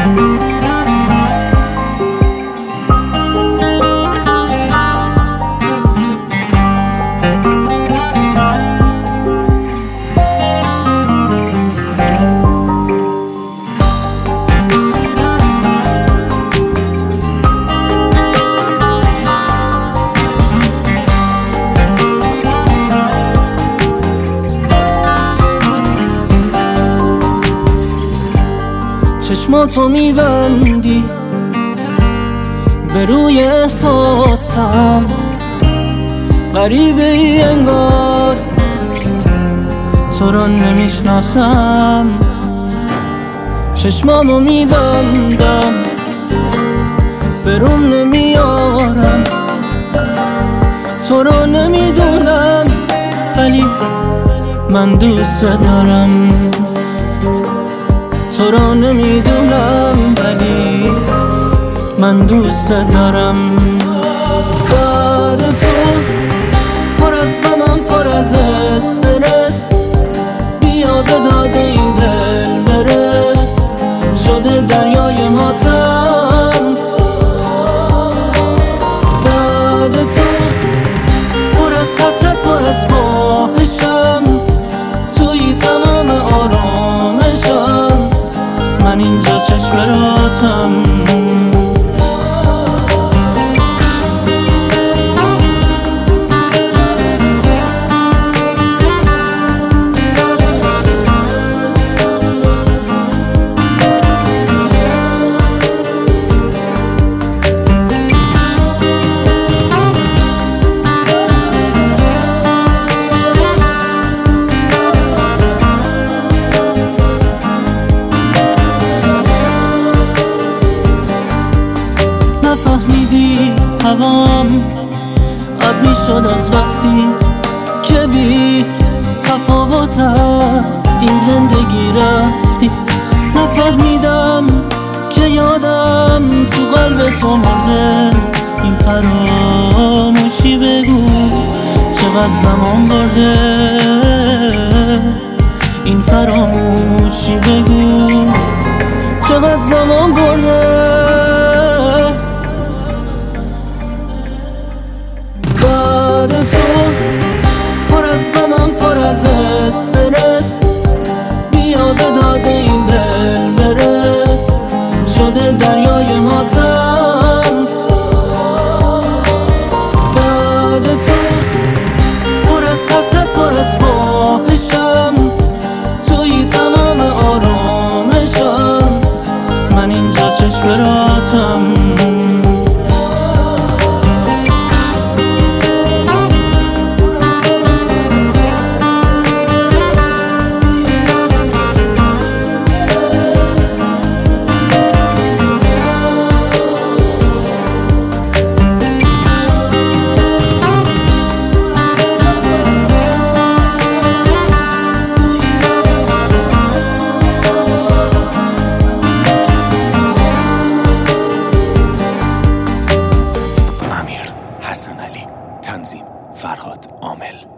چشماتو میبندی به روی احساسم، غریبه ای انگار تو رو نمیشناسم. چشمامو میبندم به روم نمیارم، تو رو نمیدونم ولی من دوست دارم. تو رو نمیدونم ولی من دوست دارم. کار تو پر از غمم، پر از استرس، بیا به داد این دل برس. شده دریای ماتم داد تو، پر از حسرت، پر از خواهشم، توی تمام آرامشم، من اینجا چشم راتم. نفهمیدی هوام ابری شد از وقتی که بی تفاوت از این زندگی رفتی. نفهمیدم که یادم تو قلب تو مرده. این فراموشی بگو چقدر زمان برده. این فراموشی بگو چقدر زمان برده. کار تو پر از غمم، پر از استرس، بیا به داد این دل برس. شده دریای ماتم داد تو، پر از حسرت، پر از خواهشم، توی تمام آرامشم، من اینجا چشم راتم. حسن علی، تنظیم فرهاد عامل.